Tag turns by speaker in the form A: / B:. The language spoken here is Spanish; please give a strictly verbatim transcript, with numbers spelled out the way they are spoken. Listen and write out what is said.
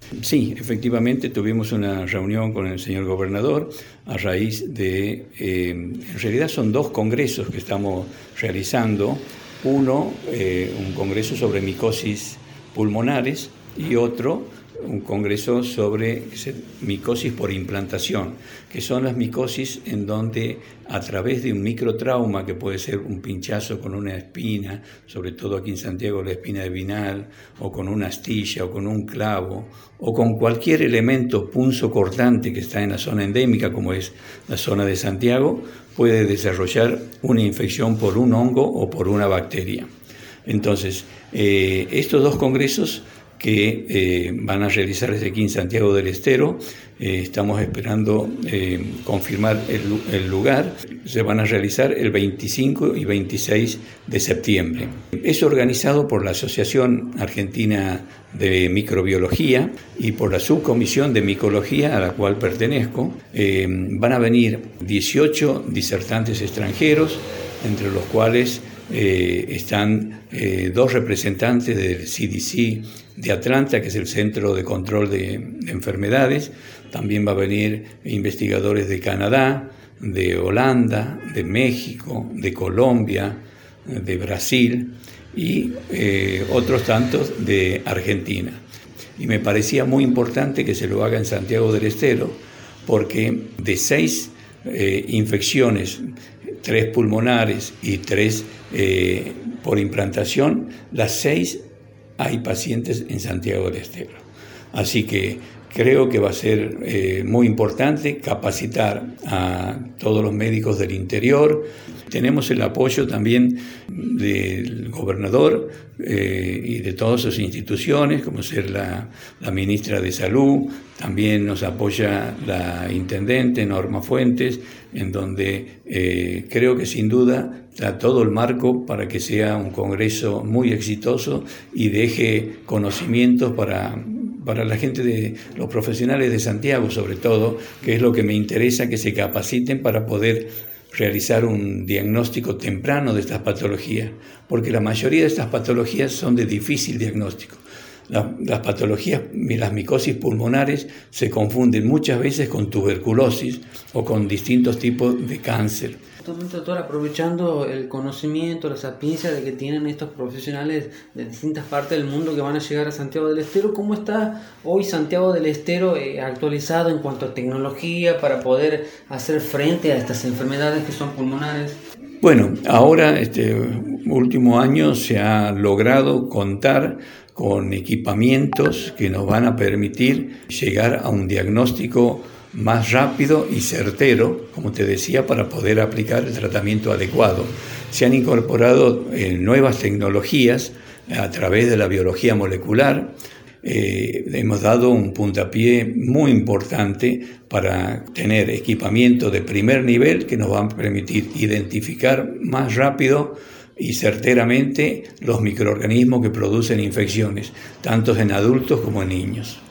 A: Sí, efectivamente tuvimos una reunión con el señor gobernador a raíz de, eh, en realidad son dos congresos que estamos realizando. Uno, eh, un congreso sobre micosis pulmonares y otro, un congreso sobre micosis por implantación, que son las micosis en donde a través de un microtrauma, que puede ser un pinchazo con una espina, sobre todo aquí en Santiago la espina de Vinal, o con una astilla, o con un clavo, o con cualquier elemento punzocortante que está en la zona endémica, como es la zona de Santiago, puede desarrollar una infección por un hongo o por una bacteria. Entonces, eh, estos dos congresos que eh, van a realizarse aquí en Santiago del Estero. Eh, estamos esperando eh, confirmar el, el lugar. Se van a realizar el veinticinco y veintiséis de septiembre. Es organizado por la Asociación Argentina de Microbiología y por la Subcomisión de Micología a la cual pertenezco. Eh, van a venir dieciocho disertantes extranjeros, entre los cuales eh, están eh, dos representantes del C D C de Atlanta, que es el Centro de Control de, de Enfermedades. También va a venir investigadores de Canadá, de Holanda, de México, de Colombia, de Brasil y eh, otros tantos de Argentina. Y me parecía muy importante que se lo haga en Santiago del Estero, porque de seis eh, infecciones, tres pulmonares y tres eh, por implantación, las seis hay pacientes en Santiago del Estero. Así que creo que va a ser eh, muy importante capacitar a todos los médicos del interior. Tenemos el apoyo también del gobernador eh, y de todas sus instituciones, como ser la, la ministra de Salud. También nos apoya la intendente Norma Fuentes, en donde eh, creo que sin duda da todo el marco para que sea un congreso muy exitoso y deje conocimientos para, para la gente, de los profesionales de Santiago sobre todo, que es lo que me interesa, que se capaciten para poder realizar un diagnóstico temprano de estas patologías, porque la mayoría de estas patologías son de difícil diagnóstico. La, las patologías, las micosis pulmonares se confunden muchas veces con tuberculosis o con distintos tipos de cáncer.
B: Doctor, aprovechando el conocimiento, la sapiencia de que tienen estos profesionales de distintas partes del mundo que van a llegar a Santiago del Estero, ¿cómo está hoy Santiago del Estero eh, actualizado en cuanto a tecnología para poder hacer frente a estas enfermedades que son pulmonares?
A: Bueno, ahora, este último año, se ha logrado contar con equipamientos que nos van a permitir llegar a un diagnóstico más rápido y certero, como te decía, para poder aplicar el tratamiento adecuado. Se han incorporado eh, nuevas tecnologías a través de la biología molecular. Eh, hemos dado un puntapié muy importante para tener equipamiento de primer nivel que nos va a permitir identificar más rápido y certeramente los microorganismos que producen infecciones, tanto en adultos como en niños.